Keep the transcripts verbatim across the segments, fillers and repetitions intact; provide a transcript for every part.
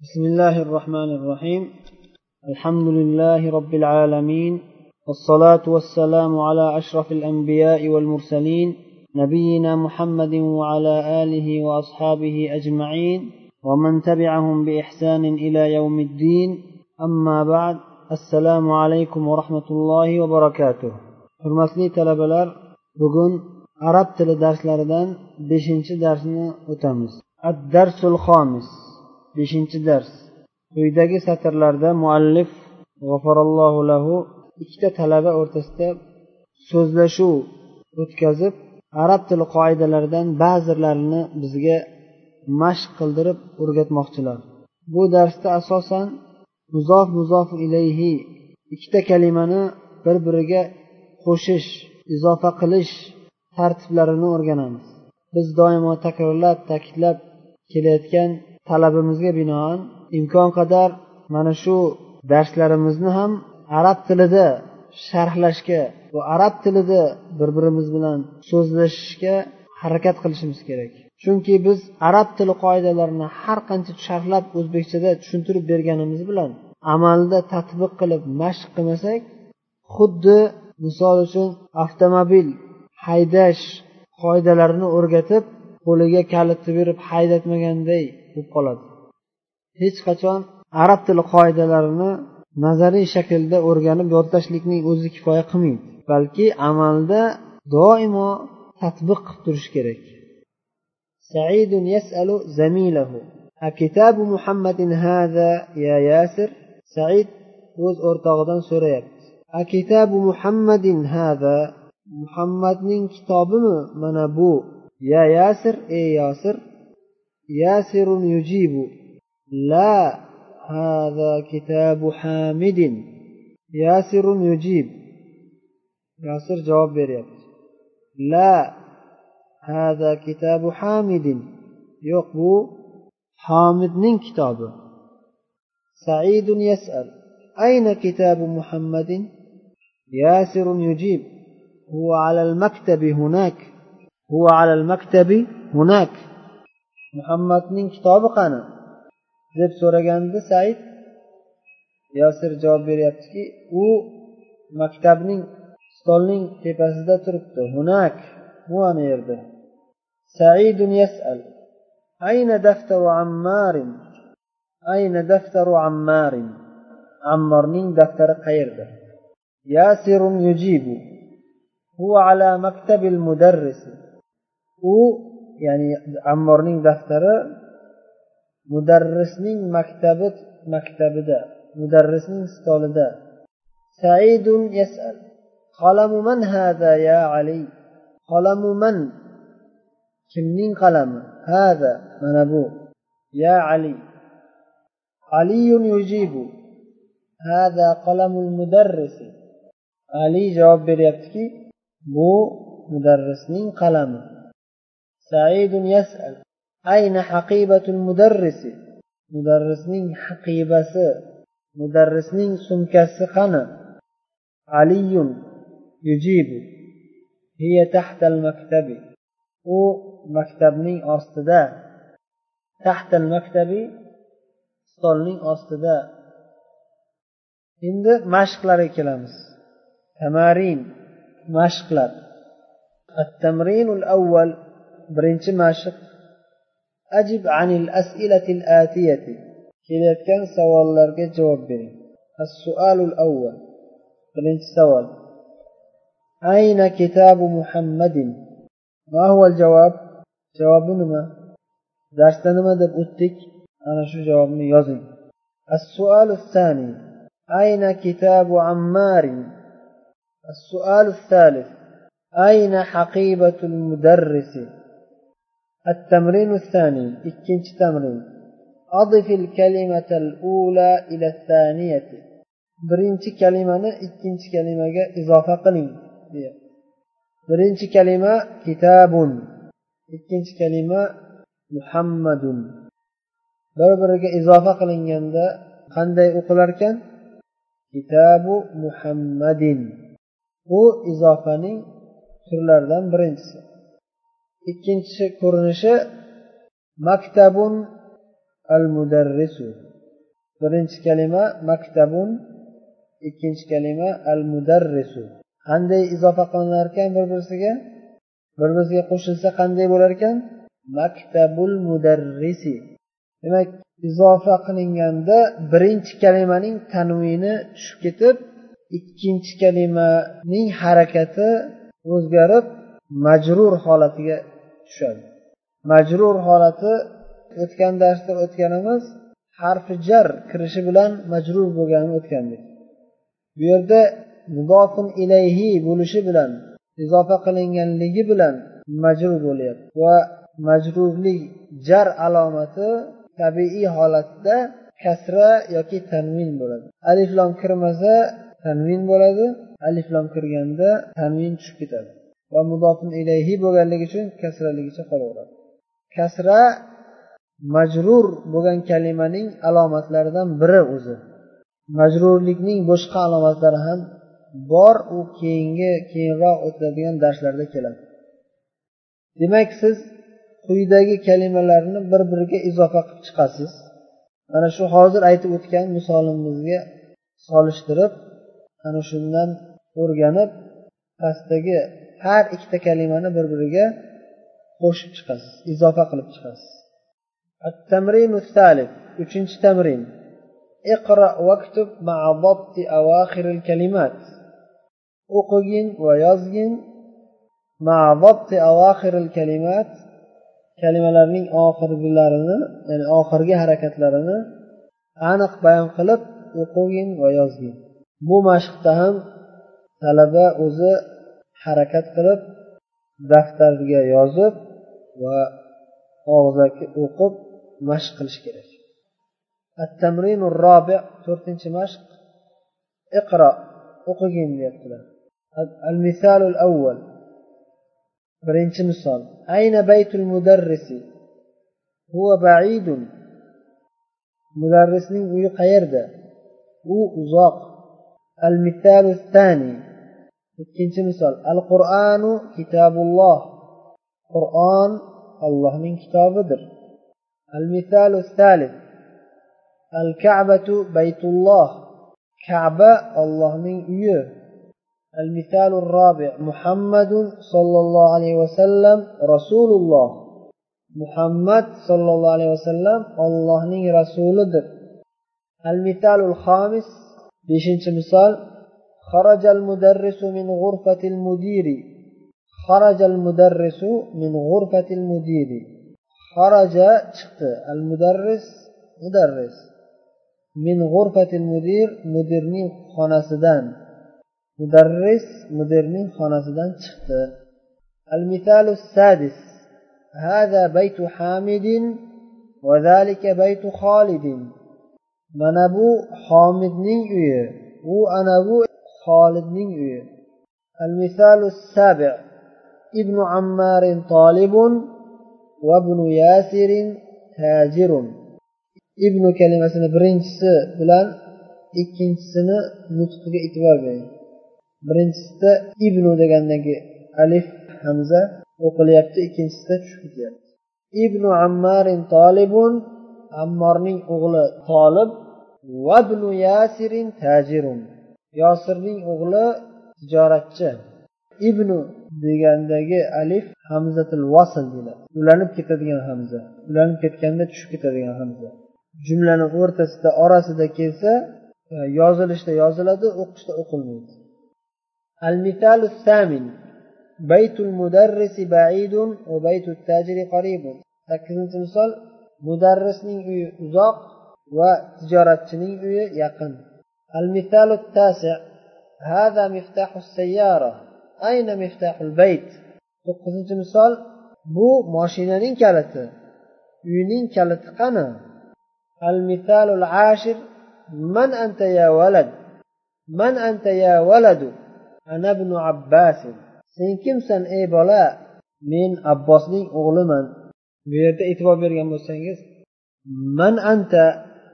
بسم الله الرحمن الرحيم. الحمد لله رب العالمين، والصلاة والسلام على أشرف الأنبياء والمرسلين نبينا محمد وعلى آله وأصحابه أجمعين ومن تبعهم بإحسان إلى يوم الدين. أما بعد، السلام عليكم ورحمة الله وبركاته. hurmatli talabalar, bugun arab tili darslaridan beshinchi darsni o'tamiz. ad-darsul xomis, beshinchi dars. Quyidagi satrlarda muallif g'afarallohu lahu ikkita talaba o'rtasida so'zlashuv o'tkazib, arab tili qoidalaridan ba'zilarini bizga mashq qildirib o'rgatmoqchilar. Bu darsda asosan muzof muzof ilayhi ikkita kalimani bir-biriga qo'shish, izofa qilish tartiblarini o'rganamiz. Biz doimo takrorlab, ta'kidlab kelayotgan talabimizga binoan imkon qadar mana shu darslarimizni ham arab tilida sharhlashga va arab tilida bir-birimiz bilan so'zlashishga harakat qilishimiz kerak. Chunki biz arab tili qoidalarini har qancha sharhlab o'zbekchada tushuntirib berganimiz bilan amalda tatbiq qilib mashq qilmasak, xuddi misol uchun avtomobil haydash qoidalarini o'rgatib qo'liga kalitni berib haydatmaganday bo'lib qoladi. Hech qachon arab tili qoidalarini nazariy shaklda o'rganib yodlashlikning o'zi kifoya qilmaydi, balki amalda doimo tatbiq qilib turish kerak. Saidun yas'alu zamilahu: "Akitabu Muhammadin hada ya Yasir?" Said o'z o'rtog'idan so'rayapti. Akitabu Muhammadin hada, Muhammadning kitobimi mana bu? Ya Yasir, ey Yasir. Yasirun yujibu: La, hada kitabu Hamidin. Yasirun yujib, Yasir javob beryapti. La, hada kitabu Hamidin. Yo'q, bu Hamidning kitobi. Saidun yas'al: Ayna kitabu Muhammadin? Yasirun yujib: Huwa ala al-maktabi hunak. Huwa ala al-maktabi hunak. Muhammadning kitobi qani deb so'raganda Said, Yasir javob beryaptiki, u maktabning stolning tepasida turibdi. Hunak, bu ana yerda. Saidun yas'al: Ayna daftaru Ammarin? Ayna daftaru Ammarin? Ammarning daftari qayerda? Yasirun yujibu: Huwa ala maktabil mudarris. U, ya'ni Ammarning daftari mudarrisning maktabi maktabida, mudarrisning stolida. Saidun yas'al: Qalamu man hada ya Ali? Qalamu man? Kimning qalami? Hada, mana bu. Ya Ali. Aliyun yujibu: Hada qalamul mudarris. Ali javob beryaptiki, bu mudarrisning qalami. Saidun yas'al: Ayna haqibatul mudarris? Mudarrisning haqibasi, mudarrisning sumkasi qani? Aliyun yujibu: Hiya tahta al-maktabi. U maktabning ostida. Tahta al-maktabi, stolning ostida. Endi mashqlarga kelamiz. Tamarin, mashqlar. At-tamrinul awwal, birinchi mashq. Ajib anil as'ilatil atiyati. Kelayotgan savollarga javob bering. As-su'alul awwal, birinchi savol. Ayna kitabu Muhammadin? Ma huwa al-javob? Javobi nima? Darsda nima deb o'tdik? Ana shu javobni yozing. As-su'alus sani: Ayna kitabu Ammarin? As-su'alus thalith: Ayna haqibatul mudarris? التمرين الثاني، ikkinchi tamrin. أضف الكلمة الأولى إلى الثانية. birinchi kalimani ikkinchi kalimaga izofa qiling. birinchi kalima kitabun, ikkinchi kalima Muhammadun. Bir-biriga izofa qilinganda qanday o'qilar ekan? Kitabu Muhammadin. Bu izofaning turlaridan birinchisi. Ikkinchi ko'rinishi maktabun al-mudarrisu. birinchi kalima maktabun, ikkinchi kalima al mudarrisu. Qanday izofa qilinar ekan bir birisiga? Bir birisiga qo'shilsa qanday bo'lar ekan? Maktabul mudarrisi. Demak, izofa qilinganda birinchi kalimaning tanvini tushib ketib, ikkinchi kalimaning harakati o'zgarib majrur holatiga tushadi. Majrur holati o'tgan darsda o'tganimiz harfi jar kirishi bilan majrur bo'lganini o'tgandik. Bu yerda mudofun ilayhi bo'lishi bilan, izofa qilinganligi bilan majrur bo'lyapti va majrurlik jar alomati tabiiy holatda kasra yoki tanvin bo'ladi. Alif lam kirmasa tanvin bo'ladi, alif lam kirganda tanvin tushib ketadi va mudofun ilayhi bo'lganligi uchun kasraligicha qolaveradi. Kasra majrur bo'lgan kalimaning alomatlaridan biri o'zi. Majrurlikning boshqa alomatlari ham bor, u keyingi keyinroq o'tadigan darslarda keladi. Demak, siz quyidagi kalimalarni bir-biriga izofa qilib chiqasiz. Mana shu hozir aytib o'tgan misolimizga solishtirib, ana shundan o'rganib, pastdagi har ikkita kalimani bir-biriga qo'shib chiqasiz, izofa qilib chiqasiz. At-tamrin as-salif, uchinchi tamrin. Iqra waktub ma'a dabt awakhir al-kalimat. O'qigin va yozgin ma'a dabt awakhir al-kalimat, kalimalarning oxirgilarini, ya'ni oxirgi harakatlarini aniq bayon qilib o'qigin va yozgin. Bu mashqda ham talaba o'zi harakat qilib daftarga yozib va og'zaki o'qib mashq qilish kerak. At-tamrin ar-rabi', to'rtinchi mashq. Iqra, o'qigin deyaptilar. Al-misal al-awwal, birinchi misol. Ayna baytul mudarrisi? Huwa ba'idun. Mudarrisning uyi qayerda? U uzoq. Al-misal ath-thani, ikkinchi misol. Al-Qur'anu kitabulloh. Qur'on Allohning kitobidir. Al-misal ath-thalith. Al-Ka'batu baytulloh. Ka'ba Allohning uyi. Al-misal ar-rabi'. Muhammadun sallallohu alayhi va sallam rasululloh. Muhammad sallallohu alayhi va sallam Allohning rasulidir. Al-misal al-khamis, beshinchi misol. خرج المدرس من غرفة المدير. خرج المدرس من غرفة المدير. خرج chiqdi. المدرس mudarris. من غرفة المدير, mudirning xonasidan. Mudarris mudirning xonasidan chiqdi. المثال السادس. هذا بيت حامد وذلك بيت خالد. Mana bu Hamidning uyi, u ana bu Xolidning uyi. Al-misalu as-sabi'. Ibn Ammar talibun va ibn Yasir tajirun. Ibn kalimasini birinchisi bilan ikkinchisini nutqiga e'tibor bering. Birinchisida ibn degandagi alif hamza o'qilyapti, ikkinchisida tushib ketyapti. Ibn Ammar talibun, Ammarning o'g'li Tolib, va ibn Yasir tajirun. Yosirning o'g'li tijoratchi. Ibn degandagi alif hamzatul vasl deyiladi. Ulanib ketadigan hamza. Ulanib ketganda tushib ketadigan hamza. Jumlaning o'rtasida, orasida kelsa, yozilishda yoziladi, o'qishda o'qilmaydi. Al-mithalu as-samin. Baytul mudarrisi ba'idun va baytut tajiri qaribun. sakkizinchi misol. Mudarrisning uyi uzoq va tijoratchining uyi yaqin. المثال التاسع. هذا مفتاح السيارة. أين مفتاح البيت؟ to'qqizinchi misol. Bu mashinaning kaliti. Uyning kaliti qani? المثال العاشر. من أنت يا ولد؟ من أنت يا ولد؟ أنا ابن عباس. Sen kimsan ey bola? Men Abbosning o'g'liman. Bu yerda e'tibor bergan bo'lsangiz, man anta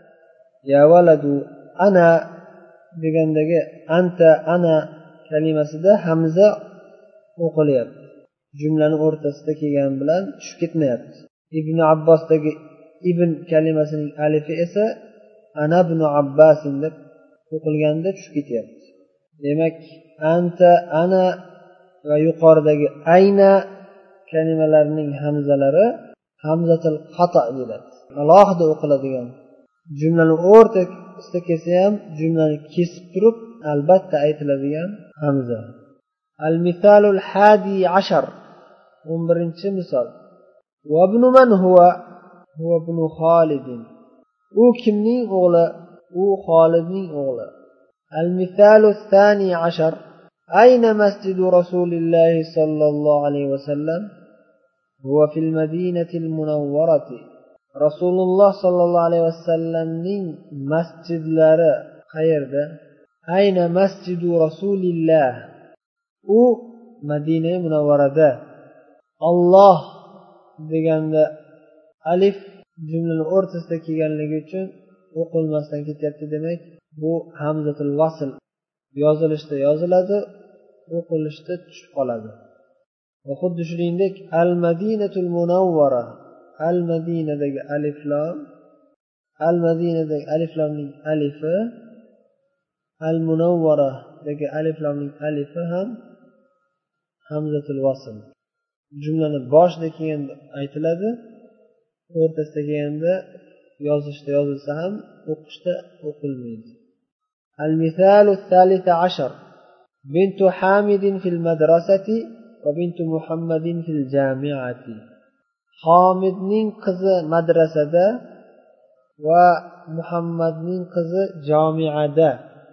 ya waladu ana degandagi anta ana kalimasida hamza o'qilyapti. Jumlaning o'rtasida kelgani bilan tushib ketmayapti. Ibn Abbosdagi ibn kalimasining alifi esa ana ibn abbas deb o'qilganda tushib ketyapti. Demak, anta, ana va yuqoridagi ayna kalimalarining hamzalari hamzatul qato bo'ladi. Alohida o'qiladigan. Jumlani o'rtasida kelsa ham jumlani kesib turib albatta aytiladigan hamza. Al-misalul hadi ashar. o'n birinchi misol. Va ibn man huwa? Huwa ibn Khalid. U kimning o'g'li? U Xolidning o'g'li. Al-misalus thani ashar. Ayna masjidu Rasulilloh sallallohu alayhi va sallam? Huwa fil madinatil munawwarati. Rasululloh sallallohu alayhi va sallamning masjidlari qayerda? Ayna masjidu Rasulilloh? U Madina munawvarada. Alloh deganda alif jumlaning o'rtasida kelganligi uchun o'qilmasdan ketyapti. Demak, bu hamzatul vasl yozilishda yoziladi, o'qilishda tushib qoladi. Va xuddi shuningdek al-madinatul munawwara, al-madinadagi alif lam, al-madinadagi alif lamning alifi, al-munawwaradagi alif lamning alifi ham hamzatul vasl. Jumlani boshida kelganda aytiladi, o'rtasida kelganda yozishda yozilsa ham o'qishda o'qilmaydi. Al-misalu thalith ashar. Bintu Hamidin fil madrasati va bintu Muhammadin fil jami'ati. Hamidning qizi madrasada va Muhammadning qizi jami'ada.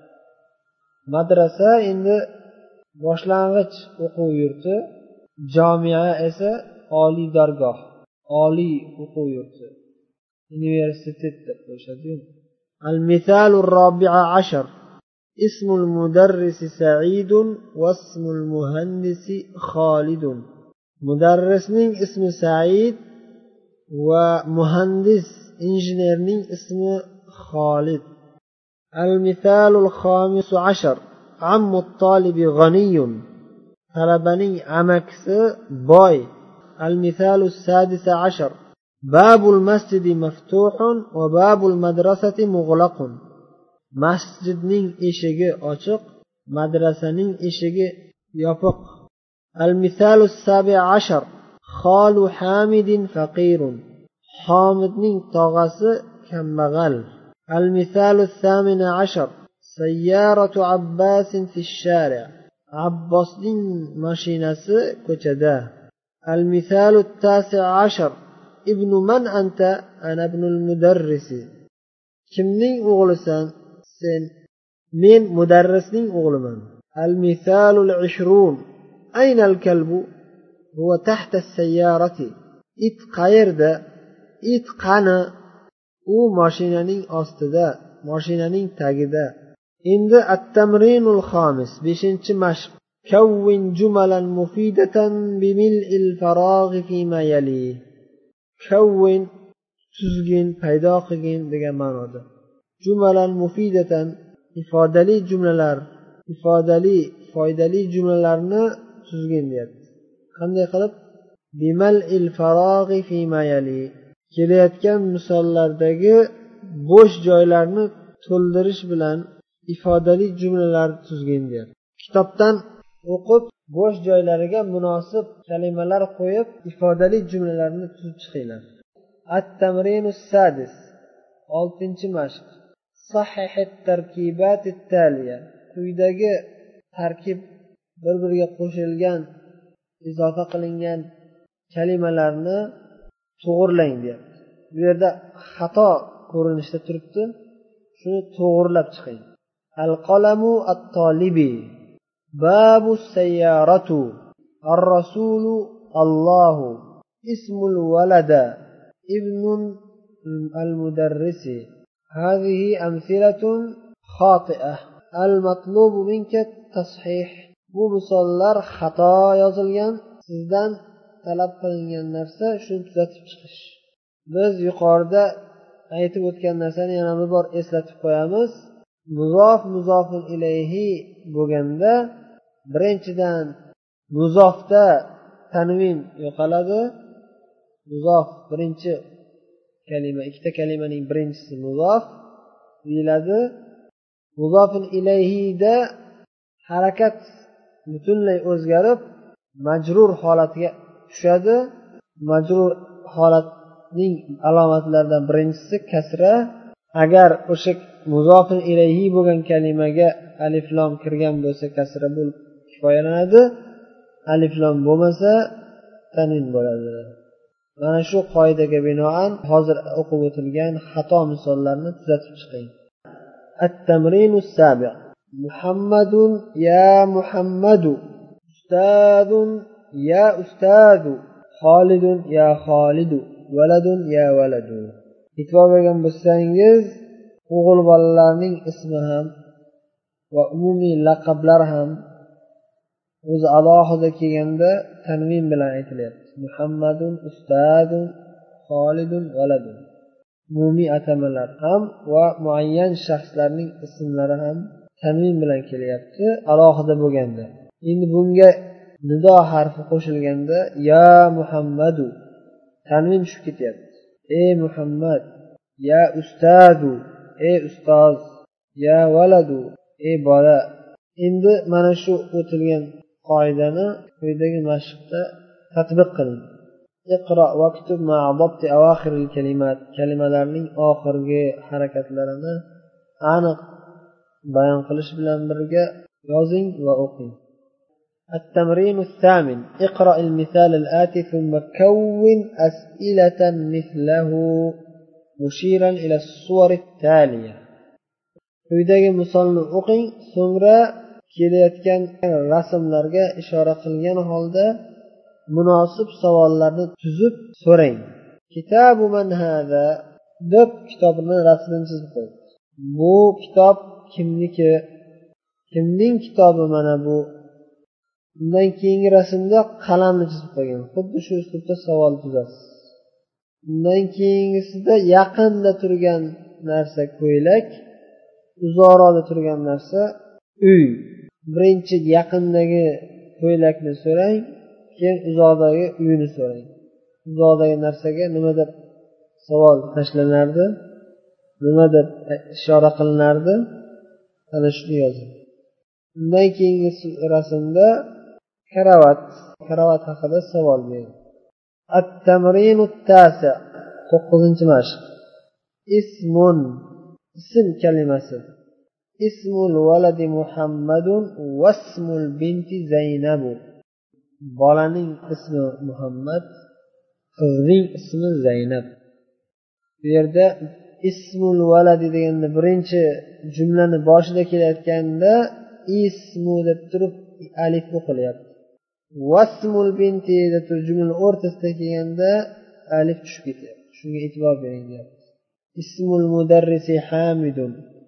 Madrasa endi boshlang'ich o'quv yurti, jami'a esa oliy dargoh, oliy o'quv yurti, universitet deb qo'yishadi. Al-misalu ar-rabi'a ashar. Ismul mudarrisi Sa'idun va ismul muhandisi Khalidun. Mudarrisning ismi Sa'id va muhandis injenerning ismi Khalid. Al-misalu al-khamisu ashar. Ammu at-talibi ghaniyun. Talabaning amakisi boy. Al-misalu as-sadis ashar. Babul masjidi maftuhun va babul madrasati mughlaqun. Masjidning eshigi ochiq, madrasaning eshigi yopiq. Al-misalu as-sabi ashar. Khalu Hamidin faqirun. Hamidning tog'asi kambag'al. Al-misalu as-samin ashar. Sayyaratu Abbasin fi ash-shari'. Abbosning mashinasi ko'chada. Al-misalu at-tasi ashar. Ibnu man anta? Ana ibnul mudarrisi. Kimning o'g'lisan? Sen. Men mudarrisning o'g'liman. Al-misalu al-ishrun. Ayna al-kalbu? Huwa tahta as-sayyarati. It qayerda? It qani? U mashinaning ostida, mashinaning tagida. Endi at-tamrinul khamis, beshinchi mashq. Kawwin jumalan mufidatan bimil'il faraghi fima yali. Kawwin tuzgin, paydo qilgin degan ma'noda. Jumalan mufidatan ifodali jumlalar, ifodali, foydali jumlalarni tuzgin deyapti. Qanday qilib? Bimal'il faraghi fima yali. Kelayotgan misollardagi bo'sh joylarni to'ldirish bilan ifodali jumlalar tuzgin deyapti. Kitobdan o'qib bo'sh joylariga munosib kalimalar qo'yib ifodali jumlalarni tuzib chiqinglar. At-tamrinus sadis. oltinchi mashq. Sahih at-tarkibat at-taliya. Quyidagi tarkib bir-biriga qo'shilgan, izofa qilingan kalimalarni to'g'rilang deyapti. Bu yerda xato ko'rinishda turibdi. Shuni to'g'rilab chiqing. Al-qalamu at-talibi. Babu sayyaratu. Ar-rasulu Allahu. Ismul walada. Ibnun al-mudarrisi. هذه أمثلة خاطئة. المطلوب منك التصحيح. Bu misollar xato yozilgan. Sizdan talab qilingan narsa shuni tuzatib chiqish. Biz yuqorida aytib o'tgan narsani yana bir bor eslatib qo'yamiz. Muzof muzofun ilayhi bo'lganda birinchidan muzofda tanvin yo'qoladi. Muzof birinchi kalima, ikkita kalimaning birinchisi muzof, deyiladi. Mudofun ilayhida harakat butunlay o'zgarib majrur holatiga tushadi. Majrur holatning alomatlaridan birinchisi kasra. Agar o'sha mudofun ilayhi bo'lgan kalimaga alif lom kirgan bo'lsa kasra bo'lib kifoyalanadi. Alif lom bo'lmasa tanvin bo'ladi. Mana shu qoidaga binoan hozir o'qib o'tilgan xato misollarni tuzatib chiqing. At-tamrinus sabi' Muhammadun ya Muhammadu, Ustadun ya Ustadu, Xolidun ya Xolidu, Valadun ya Valadu. E'tibor bergan bo'lsangiz, o'g'il bolalarning ismi ham va umumiy laqablar ham o'zi alohida kelganda tanvin bilan aytilyapti. Muhammadun, Ustadun, Xolidun, Valadun. Umumiy atamalar ham va muayyan shaxslarning ismlari ham tanvin bilan kelyapti alohida bo'lganda. Endi bunga nido harfi qo'shilganda ya Muhammadu tanvin tushib ketyapti. Ey Muhammad, ya Ustadu, ey ustoz, ya Valadu, ey bola. Endi mana shu o'tilgan qoidani quyidagi mashqda tatbiq qiling. Iqro va kutub ma'a dabti awakhiril kalimat. Kalimalarning oxirgi harakatlarini aniq bayon qilish bilan birga yozing va o'qing. التمرين الثامن اقرأ المثال الآتي ثم كون أسئلة مثله مشيرا إلى الصور التالية. Quyidagi misolni o'qing, so'ngra kelayotgan rasmlarga ishora qilgan holda munosib savollarni tuzib so'rang. Kitabu man hada deb kitobni rasmini chizib qo'ying. Bu kitob kimniki? Kimning kitobi mana bu? Undan keyingi rasmda qalamni chizib qo'ygan. Xuddi shu uslubda savol tuzasiz. Undan keyingisida yaqinda turgan narsa ko'ylak, uzoqroqda turgan narsa uy. Birinchi yaqindagi ko'ylakni so'rang, keyin uzoqdagi uyni so'rang. Uzoqdagi narsaga nima deb savol tashlanardi? Nima deb ishora qilinardi? Ana shuni yozing. Undan keyingi rasmda karavat, karavat haqida savol bering. At-tamrinut tasi' to'qqizinchi mashq. Ismun, ism kalimasi. Ismul valadi Muhammadun vasmul binti Zaynabu. Bolaning ismi Muhammad, qizning ismi Zaynab. Bu yerda ismul valadi deganda birinchi jumlani boshida kelayotganda ismu deb turib alif o'qilyapti. Vasmul binti deb turib jumlaning o'rtasida kelganda alif tushib ketyapti. Shunga e'tibor bering deyapti. Ismul mudarrisi Hamidun.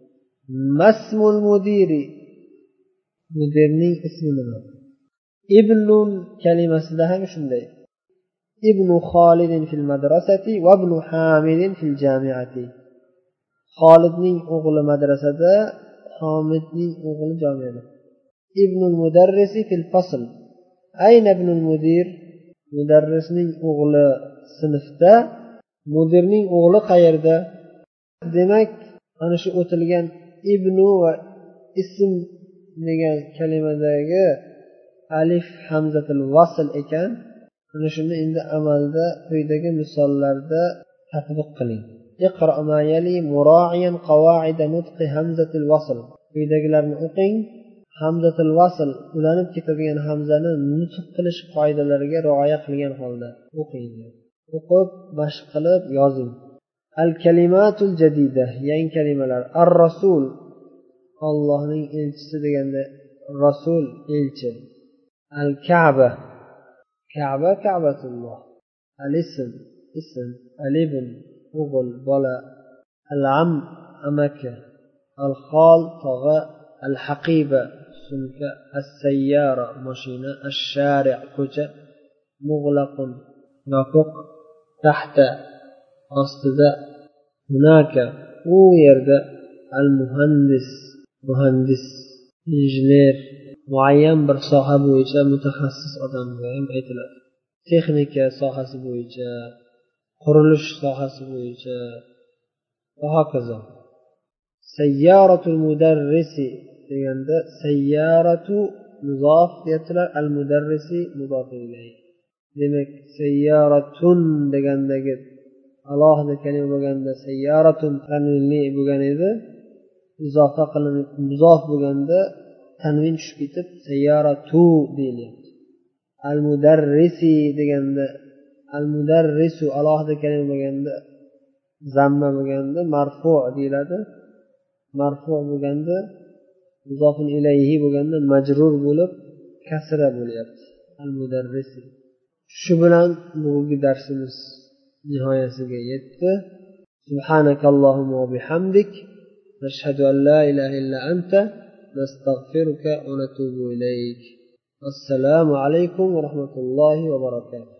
Masmul mudiri. Mudirning ismi nima? Ibnun kalimasida ham shunday. Ibnu Xolidin fil madrasati va ibnu Hamidin fil jamiati. Xolidning o'g'li madrasada, Hamidning o'g'li jamiyada. Ibnul mudarrisi fil fasl. Ayna ibnul mudir? Mudarrisning o'g'li sinfda, mudirning o'g'li qayerda? Demak, ana shu o'tilgan ibnu va ism degan kalimadagi alif hamzatul vasl ekan. Ana shuni endi amalda quyidagi misollarda tatbiq qiling. Iqra ma yali mura'iyan qawaid nutq hamzatul vasl. Quyidagilarni o'qing. Hamzatul vasl ulanib ketadigan hamzani nutq qilish qoidalariga rioya qilgan holda o'qing. O'qib, mashq qilib yozing. Al-kalimatul jadida, yangi kalimalar. Ar-rasul, Allohning elchisi deganda rasul elchi. Al-Ka'ba, Ka'ba Ka'batulloh. Al-ism, ism. Al-ibn, o'g'il, bola. Al-am, amaki. Al-xol, tog'a. Al-haqiba, sumka. As-sayyara, mashina. Ash-shari', ko'cha. Mughlaqun, yopiq. Tahta, ostida. Hunaka, u yerda. Al-muhandis, muhandis, injener. Muayyan bir soha bo'yicha mutaxassis odamga ham aytiladi. Texnika sohasi bo'yicha, qurilish sohasi bo'yicha va hokazo. sayyaratul mudarrisi deganda sayyaratu muzof deyaptilar, al mudarrisi muzof ilayhi. Demak sayyaratun degandagi alohida kalima bo'lganda sayyaratun tanvinli bo'lgan edi, izofa qilinib muzof bo'lganda tanvin tushib ketib sayyaratu deyilyapti. Al mudarrisi deganda al mudarrisu alohida kalima bo'lganda zamma bo'lganda marfu deyiladi. Marfu bo'lganda muzofun ilayhi bo'lganda majrur bo'lib kasra bo'lyapti. Al mudarrisi. Shu bilan bugungi darsimiz nihoyasiga yetdi. Subhanakallohumma va bihamdik nashhadu an la ilaha illa anta nastaghfiruka va natubu ilayk. Assalomu alaykum va rahmatullohi va barakatuh.